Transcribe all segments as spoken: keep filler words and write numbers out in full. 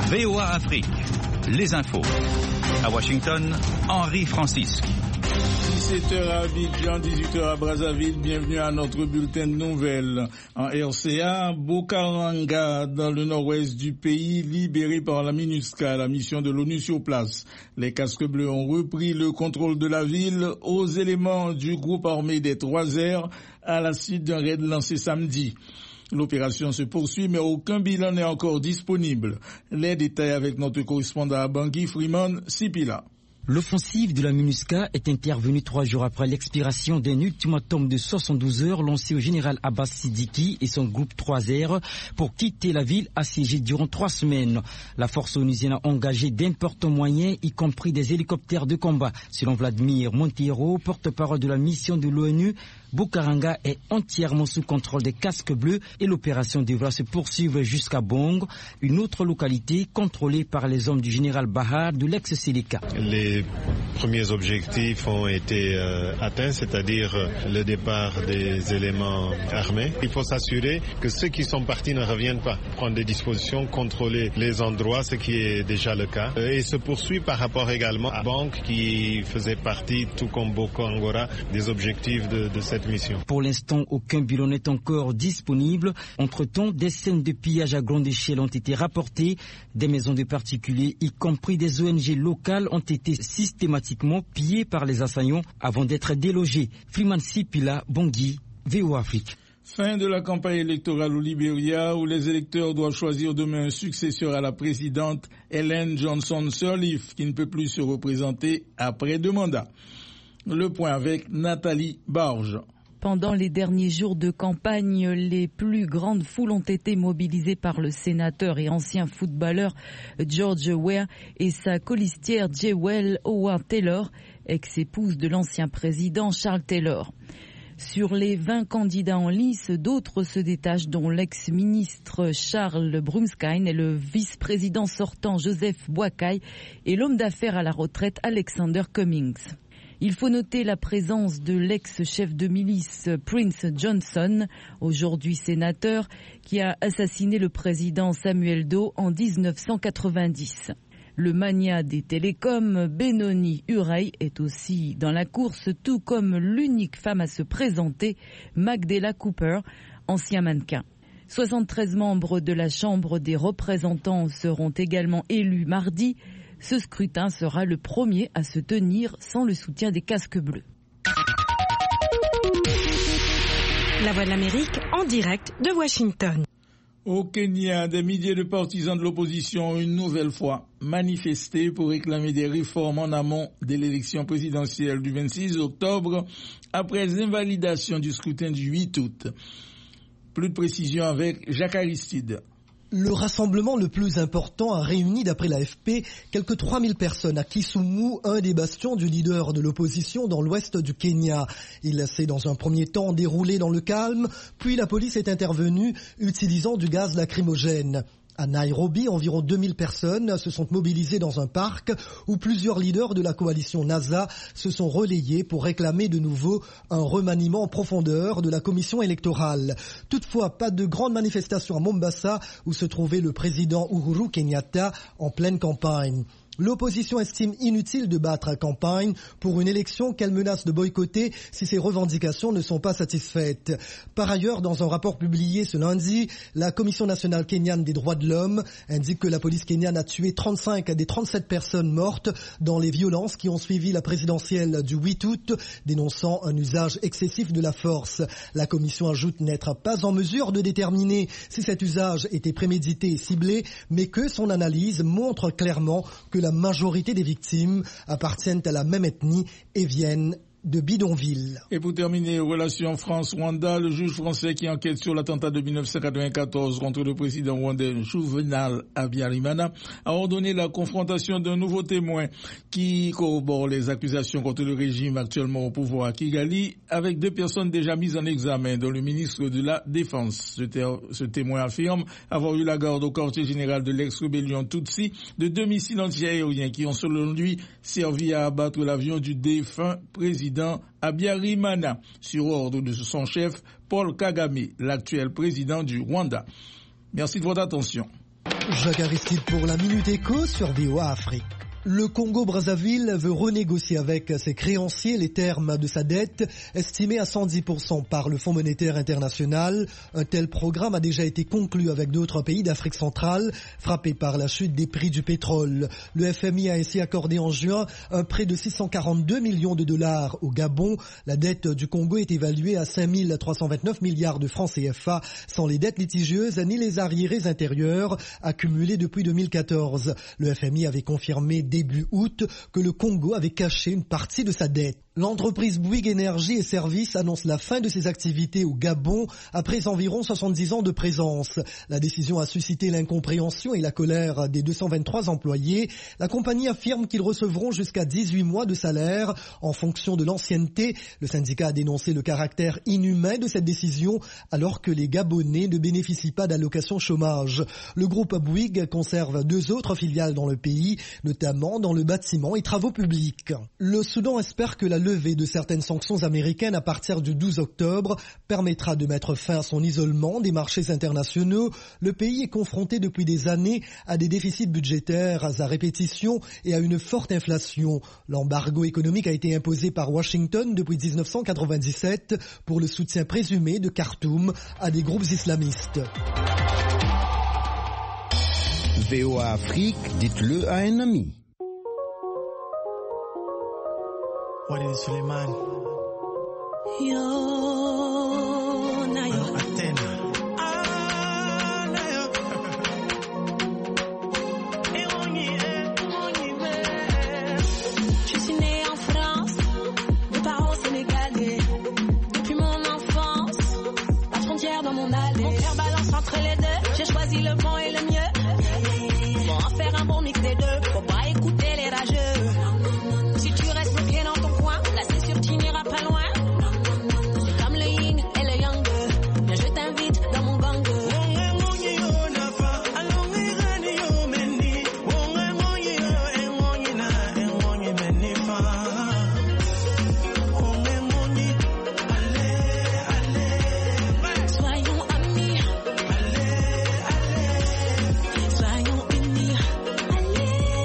V O A Afrique, les infos. À Washington, Henri Francisque. dix-sept heures à Abidjan, dix-huit heures à Brazzaville. Bienvenue à notre bulletin de nouvelles. En R C A, Bokaranga, dans le nord-ouest du pays, libéré par la MINUSCA, la mission de l'ONU sur place. Les casques bleus ont repris le contrôle de la ville aux éléments du groupe armé des Trois Airs à la suite d'un raid lancé samedi. L'opération se poursuit, mais aucun bilan n'est encore disponible. Les détails avec notre correspondant à Bangui, Freeman Sipila. L'offensive de la MINUSCA est intervenue trois jours après l'expiration d'un ultimatum de soixante-douze heures lancé au général Abbas Siddiqui et son groupe Trois Airs pour quitter la ville assiégée durant trois semaines. La force onusienne a engagé d'importants moyens, y compris des hélicoptères de combat. Selon Vladimir Monteiro, porte-parole de la mission de l'ONU, Bokaranga est entièrement sous contrôle des casques bleus et l'opération devra se poursuivre jusqu'à Bong, une autre localité contrôlée par les hommes du général Bahar de l'ex-Seleka. Les premiers objectifs ont été euh, atteints, c'est-à-dire euh, le départ des éléments armés. Il faut s'assurer que ceux qui sont partis ne reviennent pas, prendre des dispositions, contrôler les endroits, ce qui est déjà le cas. Et se poursuit par rapport également à Bong, qui faisait partie, tout comme Boko Angora, des objectifs de, de cette mission. Pour l'instant, aucun bilan n'est encore disponible. Entre-temps, des scènes de pillage à grande échelle ont été rapportées. Des maisons de particuliers, y compris des O N G locales, ont été systématiquement pillées par les assaillants avant d'être délogés. Freeman Sipila, Bangui, V O A Afrique. Fin de la campagne électorale au Libéria, où les électeurs doivent choisir demain un successeur à la présidente Ellen Johnson Sirleaf, qui ne peut plus se représenter après deux mandats. Le point avec Nathalie Barge. Pendant les derniers jours de campagne, les plus grandes foules ont été mobilisées par le sénateur et ancien footballeur George Weah et sa colistière Jewel Howard Taylor, ex-épouse de l'ancien président Charles Taylor. Sur les vingt candidats en lice, d'autres se détachent, dont l'ex-ministre Charles Brumskine et le vice-président sortant Joseph Boakai et l'homme d'affaires à la retraite Alexander Cummings. Il faut noter la présence de l'ex-chef de milice Prince Johnson, aujourd'hui sénateur, qui a assassiné le président Samuel Doe en dix-neuf cent quatre-vingt-dix. Le magnat des télécoms, Benoni Urey, est aussi dans la course, tout comme l'unique femme à se présenter, Magdala Cooper, ancien mannequin. soixante-treize membres de la Chambre des représentants seront également élus mardi. Ce scrutin sera le premier à se tenir sans le soutien des casques bleus. La Voix de l'Amérique en direct de Washington. Au Kenya, des milliers de partisans de l'opposition ont une nouvelle fois manifesté pour réclamer des réformes en amont de l'élection présidentielle du vingt-six octobre après l'invalidation du scrutin du huit août. Plus de précisions avec Jacques Aristide. Le rassemblement le plus important a réuni, d'après l'A F P, quelques trois mille personnes à Kisumu, un des bastions du leader de l'opposition dans l'ouest du Kenya. Il s'est dans un premier temps déroulé dans le calme, puis la police est intervenue utilisant du gaz lacrymogène. À Nairobi, environ deux mille personnes se sont mobilisées dans un parc où plusieurs leaders de la coalition NASA se sont relayés pour réclamer de nouveau un remaniement en profondeur de la commission électorale. Toutefois, pas de grande manifestation à Mombasa où se trouvait le président Uhuru Kenyatta en pleine campagne. L'opposition estime inutile de battre à campagne pour une élection qu'elle menace de boycotter si ses revendications ne sont pas satisfaites. Par ailleurs, dans un rapport publié ce lundi, la Commission nationale kenyane des droits de l'homme indique que la police kenyane a tué trente-cinq des trente-sept personnes mortes dans les violences qui ont suivi la présidentielle du huit août, dénonçant un usage excessif de la force. La Commission ajoute n'être pas en mesure de déterminer si cet usage était prémédité et ciblé, mais que son analyse montre clairement que la La majorité des victimes appartiennent à la même ethnie et viennent de bidonville. Et pour terminer, relations France-Rwanda, le juge français qui enquête sur l'attentat de dix-neuf cent quatre-vingt-quatorze contre le président rwandais Juvenal Habyarimana a ordonné la confrontation d'un nouveau témoin qui corrobore les accusations contre le régime actuellement au pouvoir à Kigali avec deux personnes déjà mises en examen, dont le ministre de la Défense. Ce, té- ce témoin affirme avoir eu la garde au quartier général de l'ex-rébellion Tutsi de deux missiles anti-aériens qui ont selon lui servi à abattre l'avion du défunt président Habyarimana sur ordre de son chef Paul Kagame, l'actuel président du Rwanda. Merci de votre attention. Jacques Aristide pour la Minute Éco sur V O A Afrique. Le Congo-Brazzaville veut renégocier avec ses créanciers les termes de sa dette, estimée à cent dix pour cent par le Fonds monétaire international. Un tel programme a déjà été conclu avec d'autres pays d'Afrique centrale, frappés par la chute des prix du pétrole. Le F M I a ainsi accordé en juin un prêt de six cent quarante-deux millions de dollars au Gabon. La dette du Congo est évaluée à cinq mille trois cent vingt-neuf milliards de francs C F A, sans les dettes litigieuses ni les arriérés intérieurs accumulés depuis deux mille quatorze. Le F M I avait confirmé début août que le Congo avait caché une partie de sa dette. L'entreprise Bouygues Énergie et Services annonce la fin de ses activités au Gabon après environ soixante-dix ans de présence. La décision a suscité l'incompréhension et la colère des deux cent vingt-trois employés. La compagnie affirme qu'ils recevront jusqu'à dix-huit mois de salaire en fonction de l'ancienneté. Le syndicat a dénoncé le caractère inhumain de cette décision alors que les Gabonais ne bénéficient pas d'allocation chômage. Le groupe Bouygues conserve deux autres filiales dans le pays, notamment dans le bâtiment et travaux publics. Le Soudan espère que la levée de certaines sanctions américaines à partir du douze octobre permettra de mettre fin à son isolement des marchés internationaux. Le pays est confronté depuis des années à des déficits budgétaires à répétition et à une forte inflation. L'embargo économique a été imposé par Washington depuis dix-neuf cent quatre-vingt-dix-sept pour le soutien présumé de Khartoum à des groupes islamistes. V O A Afrique, dites-le à un ami. Walid Suleiman. Yo, Nayo. Athena. Ah, Nayo. Je suis née en France, de parents sénégalais. Depuis mon enfance, la frontière dans mon allée. Mon cœur balance entre les deux, j'ai choisi le bon et le mieux. Faut en faire un bon mix des deux, faut pas écouter les rageux. Si tu restes bien dans ton coin, là c'est sûr tu n'iras pas loin. C'est comme le yin et le yang, mais je t'invite dans mon gang. Soyons amis, soyons unis, allez.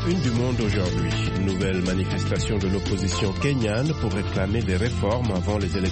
une du monde aujourd'hui. Nouvelle manifestation de l'opposition kenyane pour réclamer des réformes avant les élections